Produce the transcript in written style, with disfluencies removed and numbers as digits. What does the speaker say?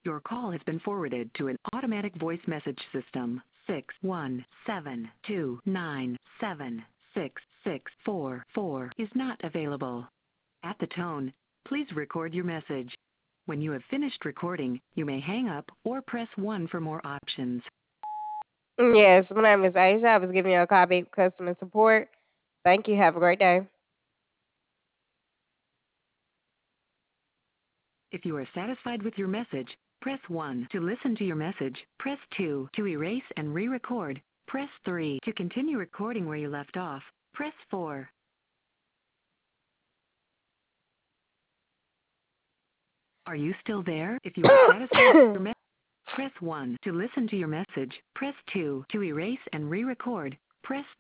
Your call has been forwarded to an automatic voice message system. 61729766644 is not available. At the tone, please record your message. When you have finished recording, you may hang up or press 1 for more options. Yes, my name is Aisha. I was giving you a copy of customer support. Thank you. Have a great day. If you are satisfied with your message, press 1 to listen to your message. Press 2 to erase and re-record. Press 3 to continue recording where you left off. Press 4. Are you still there? If you are satisfied with your message, press 1 to listen to your message. Press 2 to erase and re-record. Press